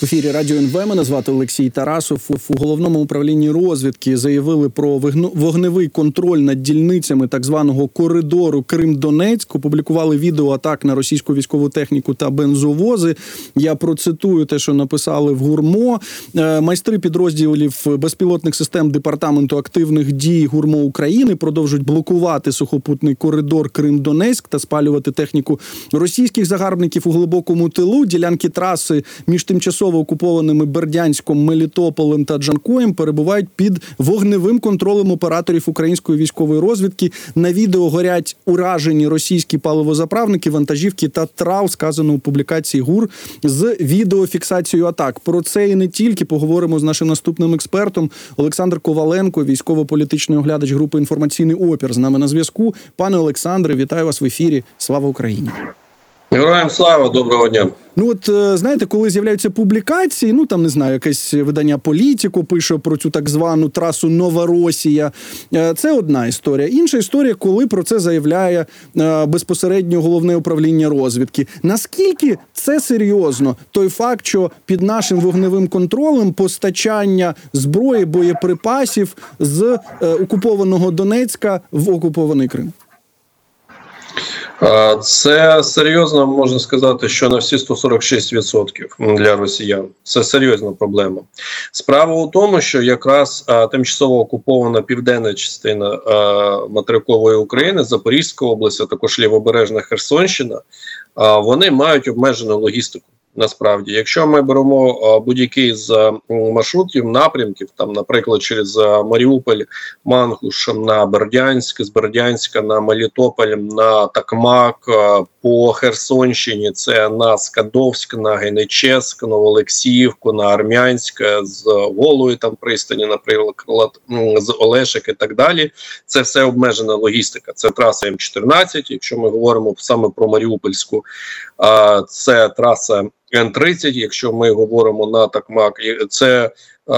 В ефірі Радіо НВ, мене звати Олексій Тарасов. У Головному управлінні розвідки заявили про вогневий контроль над дільницями так званого коридору Крим-Донецьк. Опублікували відео атак на російську військову техніку та бензовози. Я процитую те, що написали в ГУРМО. Майстри підрозділів безпілотних систем Департаменту активних дій ГУРМО України продовжують блокувати сухопутний коридор Крим-Донецьк та спалювати техніку російських загарбників у глибокому тилу. Ділянки траси між тимчасово окупованими Бердянськом, Мелітополем та Джанкоєм перебувають під вогневим контролем операторів української військової розвідки. На відео горять уражені російські паливозаправники, вантажівки та трал, сказано у публікації ГУР з відеофіксацією атак. Про це і не тільки поговоримо з нашим наступним експертом. Олександр Коваленко, військово-політичний оглядач групи «Інформаційний опір», з нами на зв'язку. Пане Олександре, вітаю вас в ефірі. Слава Україні! Героям слава, доброго дня. Знаєте, коли з'являються публікації, не знаю, якесь видання «Політико» пише про цю так звану трасу Новоросія. Це одна історія. Інша історія, коли про це заявляє безпосередньо Головне управління розвідки. Наскільки це серйозно? Той факт, що під нашим вогневим контролем постачання зброї, боєприпасів з окупованого Донецька в окупований Крим? Це серйозно, можна сказати, що на всі 146% для росіян. Це серйозна проблема. Справа у тому, що якраз тимчасово окупована південна частина материкової України, Запорізька область, а також лівобережна Херсонщина, вони мають обмежену логістику. Насправді, якщо ми беремо будь-який з маршрутів, напрямків, наприклад, через Маріуполь, Мангуш на Бердянськ, з Бердянська на Мелітополь, на Такмак, по Херсонщині це на Скадовськ, на Генечеськ, Новоолексіївку, на Армянськ, з Голої пристані, наприклад, з Олешек і так далі. Це все обмежена логістика. Це траса М14, якщо ми говоримо саме про Маріупольську, це траса Н-30, якщо ми говоримо на Такмак, це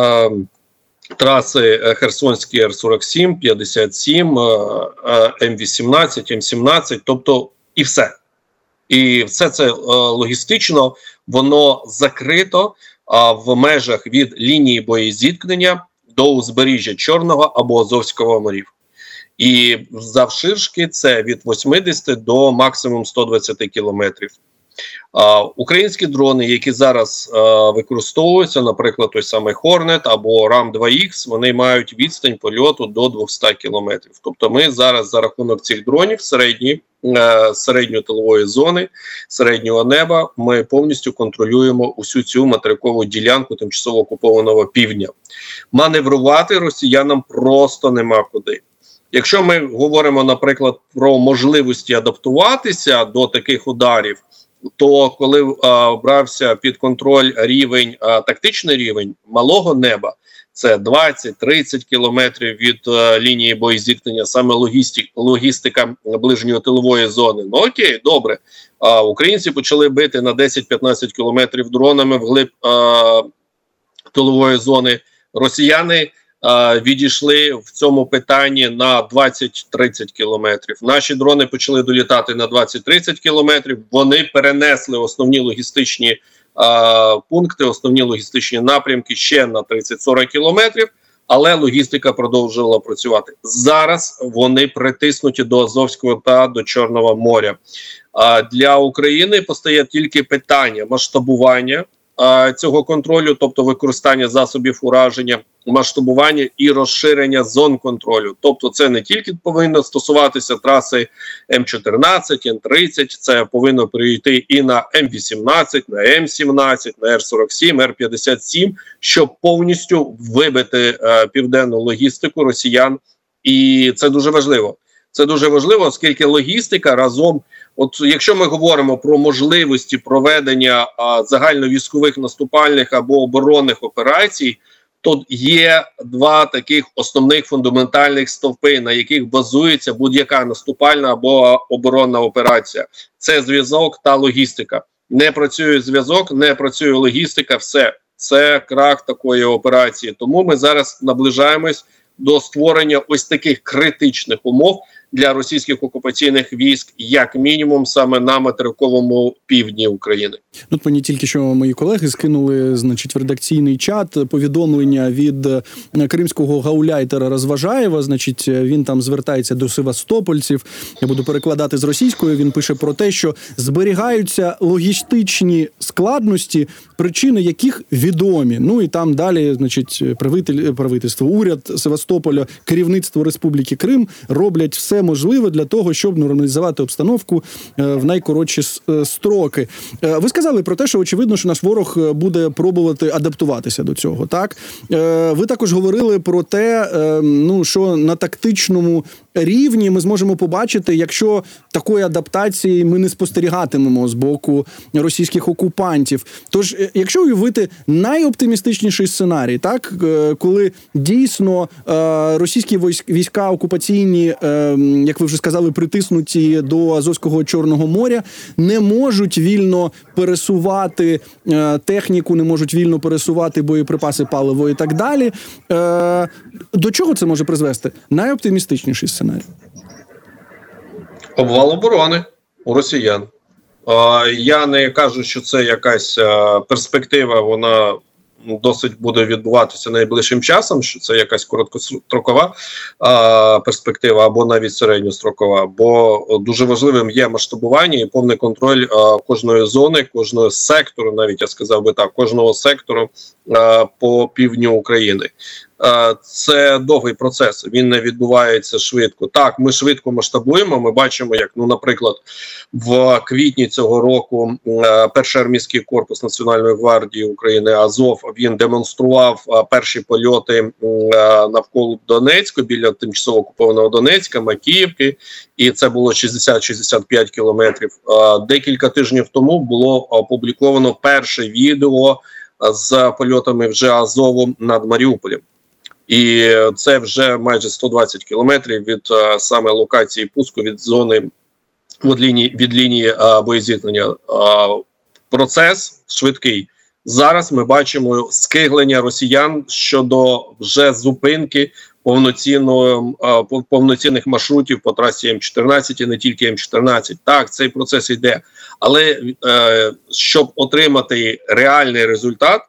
траси Херсонські Р-47, 57, М-18, М-17, тобто і все. І все це логістично, воно закрито в межах від лінії боєзіткнення до узбережжя Чорного або Азовського морів. І завширшки це від 80 до максимум 120 кілометрів. Українські дрони, які зараз використовуються, наприклад, той самий Hornet або Ram-2X, вони мають відстань польоту до 200 кілометрів. Тобто ми зараз за рахунок цих дронів середньої тилової зони, середнього неба, ми повністю контролюємо усю цю материкову ділянку тимчасово окупованого півдня. Маневрувати росіянам просто нема куди. Якщо ми говоримо, наприклад, про можливості адаптуватися до таких ударів, то коли брався під контроль тактичний рівень малого неба, це 20-30 кілометрів від лінії боєзіткнення, саме логістика ближньої тилової зони. Окей, добре. Українці почали бити на 10-15 кілометрів дронами вглиб тилової зони. Росіяни відійшли в цьому питанні на 20-30 кілометрів. Наші дрони почали долітати на 20-30 кілометрів. Вони перенесли основні логістичні пункти, основні логістичні напрямки ще на 30-40 кілометрів, але логістика продовжувала працювати. Зараз вони притиснуті до Азовського та до Чорного моря. Для України постає тільки питання масштабування цього контролю, тобто використання засобів ураження, масштабування і розширення зон контролю. Тобто це не тільки повинно стосуватися траси М14, Н-30, це повинно перейти і на М18, на М17, на Р-47, Р-57, щоб повністю вибити південну логістику росіян. І це дуже важливо. Це дуже важливо, оскільки логістика разом, якщо ми говоримо про можливості проведення загальновійськових наступальних або оборонних операцій, то є два таких основних фундаментальних стовпи, на яких базується будь-яка наступальна або оборонна операція. Це зв'язок та логістика. Не працює зв'язок, не працює логістика, все. Це крах такої операції. Тому ми зараз наближаємось до створення ось таких критичних умов для російських окупаційних військ, як мінімум, саме на материковому півдні України. Тут мені тільки що мої колеги скинули, значить, в редакційний чат повідомлення від кримського гауляйтера Розважаєва. Значить, він там звертається до севастопольців. Я буду перекладати з російської. Він пише про те, що зберігаються логістичні складності, причини яких відомі. Ну і там далі, значить, правительство, уряд Севастополя, керівництво Республіки Крим роблять все можливе для того, щоб нормалізувати обстановку в найкоротші строки. Ви сказали про те, що очевидно, що наш ворог буде пробувати адаптуватися до цього, так? Ви також говорили про те, що на тактичному рівні ми зможемо побачити, якщо такої адаптації ми не спостерігатимемо з боку російських окупантів. Тож, якщо уявити найоптимістичніший сценарій, так, коли дійсно російські війська окупаційні, як ви вже сказали, притиснуті до Азовського Чорного моря, не можуть вільно пересувати техніку, не можуть вільно пересувати боєприпаси, паливо і так далі. До чого це може призвести? Найоптимістичніший сценарій. Обвал оборони у росіян. Я не кажу, що це якась перспектива, вона досить буде відбуватися найближчим часом, що це якась короткострокова перспектива або навіть середньострокова, бо дуже важливим є масштабування і повний контроль кожної зони, кожного сектору, навіть я сказав би так, кожного сектору по півдню України. Це довгий процес, він не відбувається швидко. Так, ми швидко масштабуємо, ми бачимо, як, наприклад, в квітні цього року перший армійський корпус Національної гвардії України Азов, він демонстрував перші польоти навколо Донецька, біля тимчасово окупованого Донецька, Макіївки, і це було 60-65 кілометрів. Декілька тижнів тому було опубліковано перше відео з польотами вже Азову над Маріуполем. І це вже майже 120 кілометрів від саме локації пуску, від зони, від лінії боєзіткнення. Процес швидкий. Зараз ми бачимо скиглення росіян щодо вже зупинки повноцінних маршрутів по трасі М14 і не тільки М14. Так, цей процес йде. Але щоб отримати реальний результат,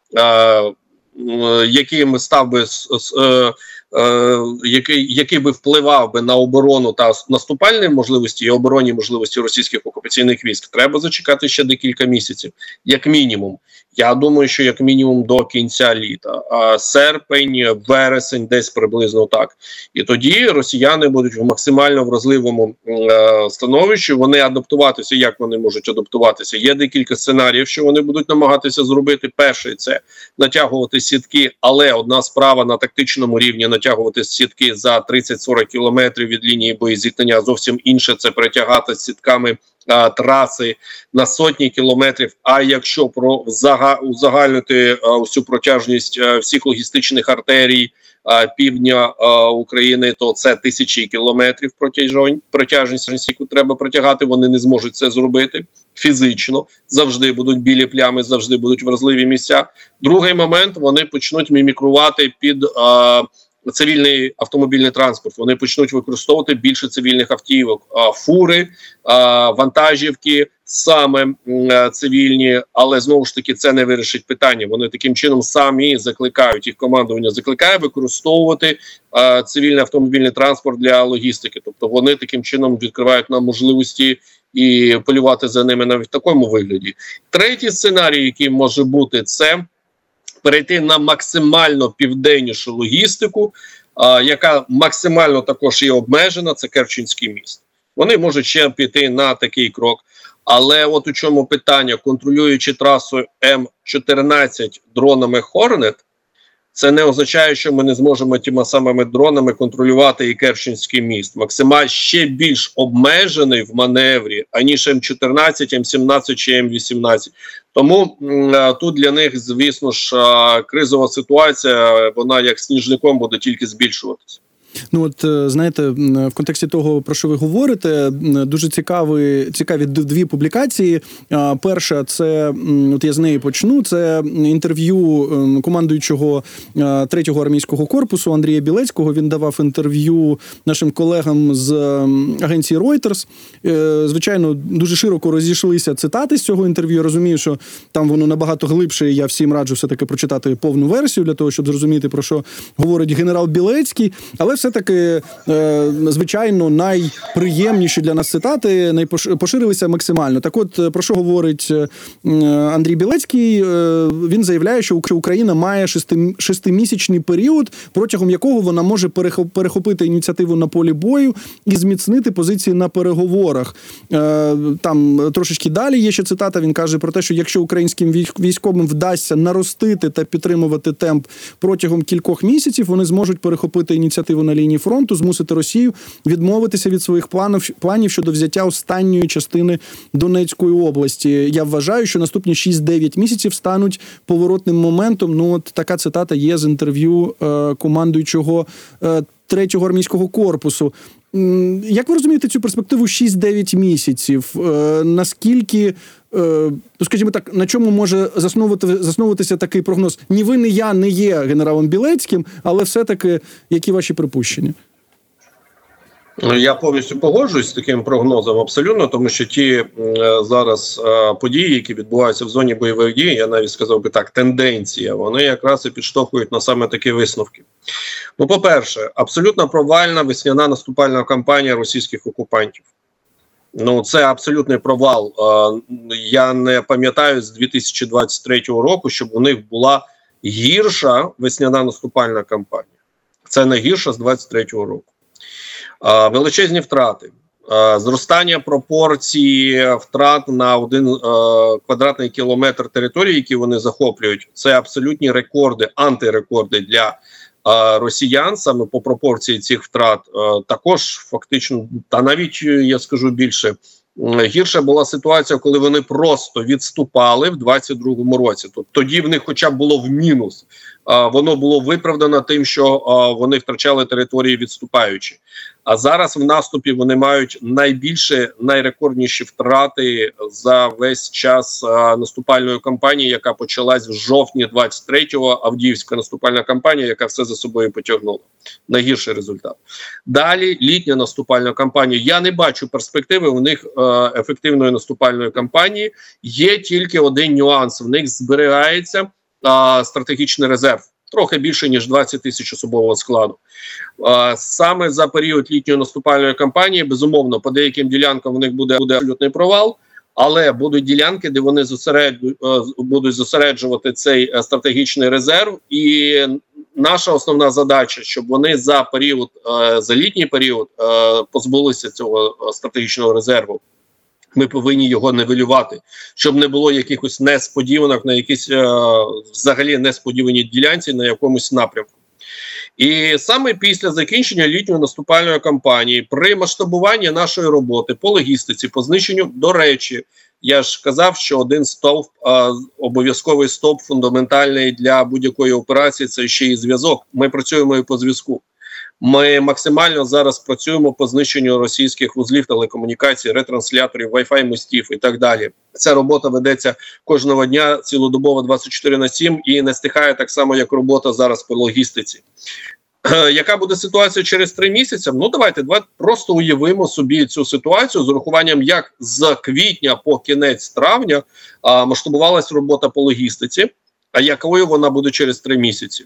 який би впливав би на оборону та наступальні можливості і оборонні можливості російських окупаційних військ, треба зачекати ще декілька місяців, як мінімум. Я думаю, що як мінімум до кінця літа, серпень, вересень, десь приблизно так. І тоді росіяни будуть в максимально вразливому становищі. Вони адаптуватися, як вони можуть адаптуватися? Є декілька сценаріїв, що вони будуть намагатися зробити. Перший – це натягувати сітки, але одна справа на тактичному рівні натягувати сітки за 30-40 кілометрів від лінії боєзіткнення, а зовсім інше – це перетягати сітками траси на сотні кілометрів. А якщо узагальнити всю протяжність всіх логістичних артерій півдня України, то це тисячі кілометрів протяжність, яку треба протягати. Вони не зможуть це зробити фізично. Завжди будуть білі плями, завжди будуть вразливі місця. Другий момент, вони почнуть мімікрувати під цивільний автомобільний транспорт. Вони почнуть використовувати більше цивільних автівок, фури, вантажівки, саме цивільні, але знову ж таки це не вирішить питання. Вони таким чином самі закликають, їх командування закликає використовувати цивільний автомобільний транспорт для логістики. Тобто вони таким чином відкривають нам можливості і полювати за ними навіть в такому вигляді. Третій сценарій, який може бути, це перейти на максимально південнішу логістику, яка максимально також є обмежена, це Керченський міст. Вони можуть ще піти на такий крок. Але от у чому питання, контролюючи трасу М14 дронами Hornet, це не означає, що ми не зможемо тими самими дронами контролювати і Керченський міст. Максимально ще більш обмежений в маневрі, аніж М14, М17 чи М18. Тому тут для них, звісно ж, кризова ситуація, вона як сніжником буде тільки збільшуватися. Ну от, знаєте, в контексті того, про що ви говорите, дуже цікаві дві публікації. Перша, це, от я з неї почну, це інтерв'ю командуючого 3-го армійського корпусу Андрія Білецького. Він давав інтерв'ю нашим колегам з агенції Reuters. Звичайно, дуже широко розійшлися цитати з цього інтерв'ю. Я розумію, що там воно набагато глибше, і я всім раджу все-таки прочитати повну версію для того, щоб зрозуміти, про що говорить генерал Білецький. Але все-таки, звичайно, найприємніші для нас цитати поширилися максимально. Так от, про що говорить Андрій Білецький? Він заявляє, що Україна має шестимісячний період, протягом якого вона може перехопити ініціативу на полі бою і зміцнити позиції на переговорах. Там трошечки далі є ще цитата, він каже про те, що якщо українським військовим вдасться наростити та підтримувати темп протягом кількох місяців, вони зможуть перехопити ініціативу на лінії фронту, змусити Росію відмовитися від своїх планів щодо взяття останньої частини Донецької області. Я вважаю, що наступні 6-9 місяців стануть поворотним моментом. Ну, от така цитата є з інтерв'ю командуючого 3-го армійського корпусу. Як ви розумієте цю перспективу 6-9 місяців? Наскільки, скажімо так, на чому може засновуватися такий прогноз? Ні ви, ні я не є генералом Білецьким, але все-таки які ваші припущення? Я повністю погоджуюсь з таким прогнозом абсолютно, тому що ті зараз події, які відбуваються в зоні бойових дій, я навіть сказав би так, тенденція, вони якраз і підштовхують на саме такі висновки. Ну, по-перше, абсолютно провальна весняна наступальна кампанія російських окупантів. Ну, це абсолютний провал. Я не пам'ятаю з 2023 року, щоб у них була гірша весняна наступальна кампанія. Це найгірша з 2023 року. Величезні втрати, зростання пропорції втрат на 1 квадратний кілометр території, які вони захоплюють, це абсолютні рекорди, антирекорди для росіян, саме по пропорції цих втрат. Також фактично, та навіть я скажу більше, гірша була ситуація, коли вони просто відступали в 22-му році. Тоді в них хоча б було в мінус. Воно було виправдано тим, що вони втрачали території відступаючи. А зараз в наступі вони мають найрекордніші втрати за весь час наступальної кампанії, яка почалась в жовтні 23-го, Авдіївська наступальна кампанія, яка все за собою потягнула. Найгірший результат. Далі літня наступальна кампанія. Я не бачу перспективи у них ефективної наступальної кампанії. Є тільки один нюанс. В них зберігається стратегічний резерв. Трохи більше, ніж 20 тисяч особового складу. Саме за період літньої наступальної кампанії, безумовно, по деяким ділянкам у них буде абсолютний провал, але будуть ділянки, де вони будуть зосереджувати цей стратегічний резерв. І наша основна задача, щоб вони за літній період позбулися цього стратегічного резерву. Ми повинні його нивелювати, щоб не було якихось несподіванок на якісь взагалі несподіваній ділянці на якомусь напрямку. І саме після закінчення літньої наступальної кампанії, при масштабуванні нашої роботи по логістиці, по знищенню, до речі, я ж казав, що один стовп, обов'язковий стовп фундаментальний для будь-якої операції – це ще і зв'язок. Ми працюємо і по зв'язку. Ми максимально зараз працюємо по знищенню російських вузлів телекомунікацій, ретрансляторів, Wi-Fi мостів і так далі. Ця робота ведеться кожного дня, цілодобово 24/7 і не стихає так само, як робота зараз по логістиці. Яка буде ситуація через 3 місяці? Ну, давайте просто уявимо собі цю ситуацію з урахуванням, як з квітня по кінець травня масштабувалась робота по логістиці, а якою вона буде через 3 місяці.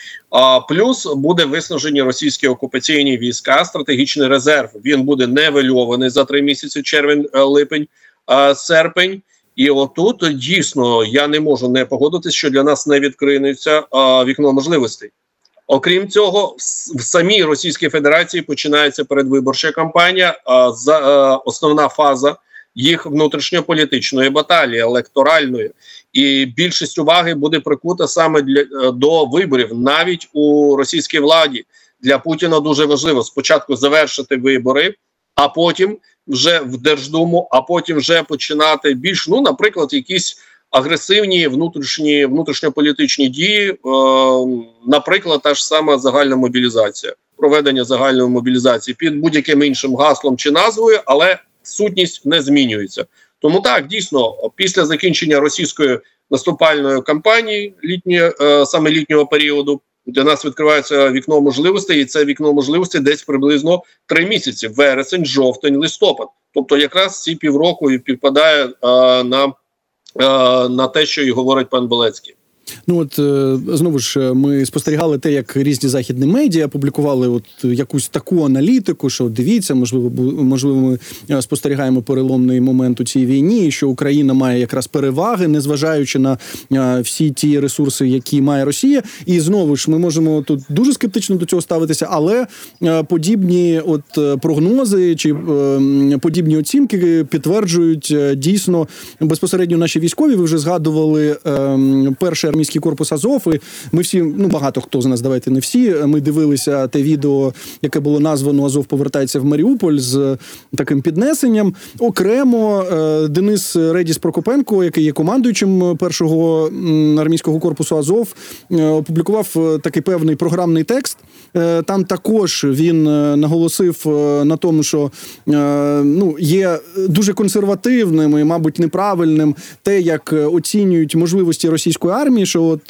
Плюс буде виснажені російські окупаційні війська, стратегічний резерв. Він буде нивельований за 3 місяці, червень, липень, серпень. І отут дійсно я не можу не погодитися, що для нас не відкриється вікно можливостей. Окрім цього, в самій Російській Федерації починається передвиборча кампанія, основна фаза їх внутрішньополітичної баталії, електоральної. І більшість уваги буде прикута саме до виборів, навіть у російській владі. Для Путіна дуже важливо спочатку завершити вибори, а потім вже в Держдуму, а потім вже починати більш, наприклад, якісь агресивні внутрішньополітичні дії, наприклад, та ж сама загальна мобілізація. проведення загальної мобілізації під будь-яким іншим гаслом чи назвою, але сутність не змінюється. Тому так, дійсно, після закінчення російської наступальної кампанії саме літнього періоду, для нас відкривається вікно можливостей, і це вікно можливостей десь приблизно 3 місяці: вересень, жовтень, листопад. Тобто якраз ці півроку і підпадає на те, що і говорить пан Белецький. Ну от знову ж ми спостерігали те, як різні західні медіа публікували от якусь таку аналітику, що дивіться, можливо, ми спостерігаємо переломний момент у цій війні, що Україна має якраз переваги, незважаючи на всі ті ресурси, які має Росія. І знову ж ми можемо тут дуже скептично до цього ставитися, але подібні от прогнози чи подібні оцінки підтверджують дійсно безпосередньо наші військові. Ви вже згадували перший армійський корпус Азов, і ми всі, багато хто з нас, давайте не всі, ми дивилися те відео, яке було названо «Азов повертається в Маріуполь» з таким піднесенням. Окремо Денис Редіс Прокопенко, який є командуючим першого армійського корпусу Азов, опублікував такий певний програмний текст. Там також він наголосив на тому, що є дуже консервативним і, мабуть, неправильним те, як оцінюють можливості російської армії, що от,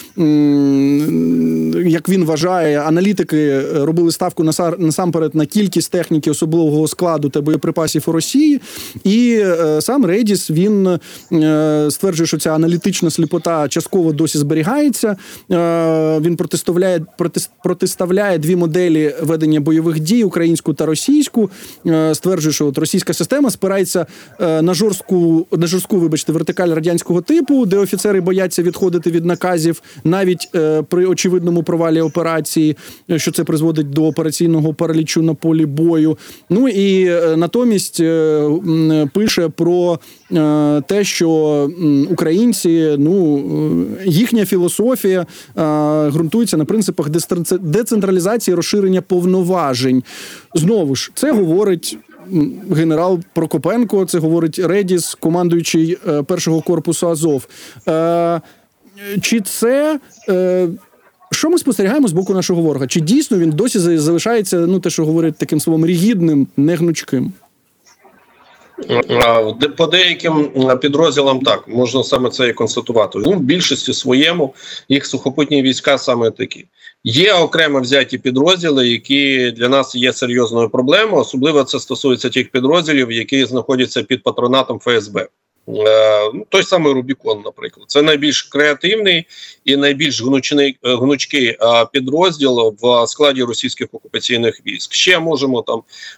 як він вважає, аналітики робили ставку насамперед на кількість техніки особливого складу та боєприпасів у Росії, і сам Редіс, він стверджує, що ця аналітична сліпота частково досі зберігається. Він протиставляє дві моделі ведення бойових дій, українську та російську, стверджує, що от російська система спирається на жорстку вертикаль радянського типу, де офіцери бояться відходити від наказів навіть при очевидному провалі операції, що це призводить до операційного паралічу на полі бою. Ну і натомість пише про те, що українці, їхня філософія ґрунтується на принципах децентралізації, розширення повноважень. Знову ж, це говорить генерал Прокопенко, це говорить Редіс, командуючий першого корпусу Азов. Чи це... Що ми спостерігаємо з боку нашого ворога? Чи дійсно він досі залишається, те, що говорять таким словом, рігідним, негнучким? По деяким підрозділам так, можна саме це і констатувати. В більшості своєму їх сухопутні війська саме такі. Є окремо взяті підрозділи, які для нас є серйозною проблемою, особливо це стосується тих підрозділів, які знаходяться під патронатом ФСБ. Той самий Рубікон, наприклад. Це найбільш креативний і найбільш гнучкий підрозділ в складі російських окупаційних військ. Ще можемо там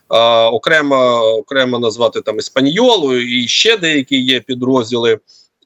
окремо назвати там Іспаньолу і ще деякі є підрозділи.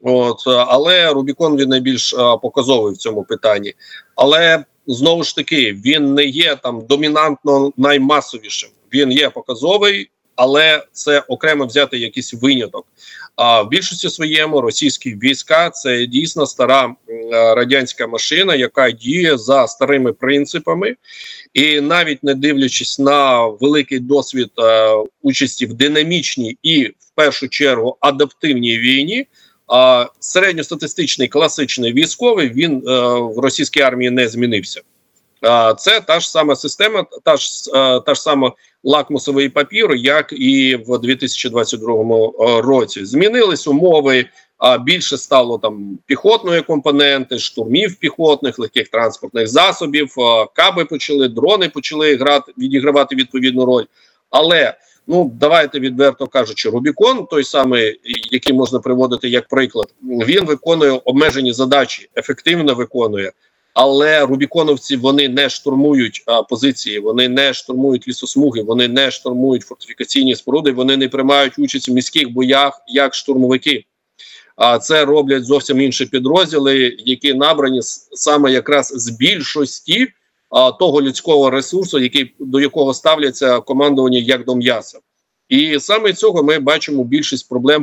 Але Рубікон він найбільш показовий в цьому питанні. Але знову ж таки, він не є там домінантно наймасовішим. Він є показовий, але це окремо взяти якийсь виняток. А в більшості своєму російські війська – це дійсно стара радянська машина, яка діє за старими принципами. І навіть не дивлячись на великий досвід участі в динамічній і, в першу чергу, адаптивній війні, середньостатистичний класичний військовий, він в російській армії не змінився. Це та ж сама система, та ж сама лакмусовий папір, як і в 2022 році. Змінились умови, більше стало там піхотної компоненти, штурмів піхотних, легких транспортних засобів, каби почали, дрони почали відігравати відповідну роль. Але, давайте відверто кажучи, Рубікон, той самий, який можна приводити як приклад, він виконує обмежені задачі, ефективно виконує. Але рубіконовці, вони не штурмують позиції, вони не штурмують лісосмуги, вони не штурмують фортифікаційні споруди, вони не приймають участь в міських боях як штурмовики. Це роблять зовсім інші підрозділи, які набрані саме якраз з більшості того людського ресурсу, до якого ставляться командування як до м'яса. І саме цього ми бачимо більшість проблем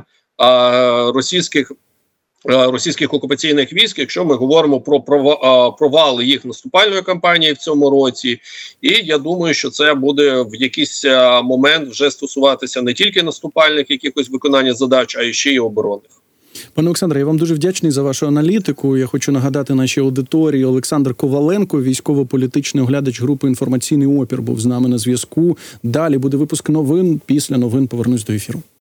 російських окупаційних військ, якщо ми говоримо про провали їх наступальної кампанії в цьому році. І я думаю, що це буде в якийсь момент вже стосуватися не тільки наступальних якихось виконання задач, а й ще й оборонних. Пане Олександре, я вам дуже вдячний за вашу аналітику. Я хочу нагадати нашій аудиторії, Олександр Коваленко, військово-політичний оглядач групи «Інформаційний опір», був з нами на зв'язку. Далі буде випуск новин. Після новин повернусь до ефіру.